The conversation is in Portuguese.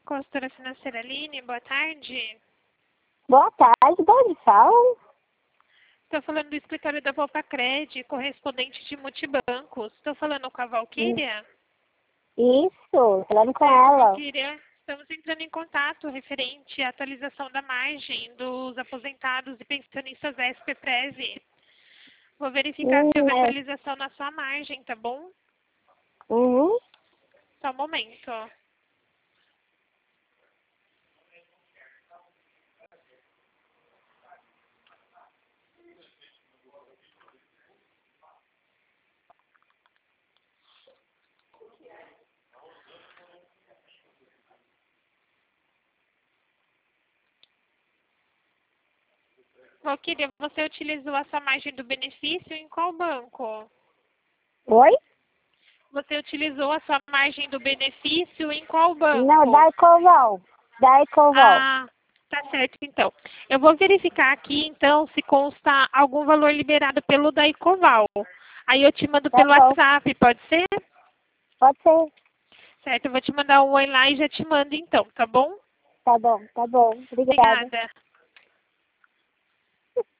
Consultora financeira Aline, boa tarde. Boa tarde, de onde falam? Estou falando do escritório da Volpacred, correspondente de multibancos. Estou falando com a Valquíria? Isso, falando com ela. Valquíria, estamos entrando em contato referente à atualização da margem dos aposentados e pensionistas SP-Preze. Vou verificar se houve atualização na sua margem, tá bom? Uhum. Só um momento. Valquíria, você utilizou a sua margem do benefício em qual banco? Oi? Você utilizou a sua margem do benefício em qual banco? Não, da Ecoval. Da Ecoval. Ah, tá certo então. Eu vou verificar aqui então se consta algum valor liberado pelo Daicoval. Aí eu te mando Tá pelo bom. WhatsApp, pode ser? Pode ser. Certo, eu vou te mandar um oi lá e já te mando então, tá bom? Tá bom, tá bom. Obrigada. Obrigada.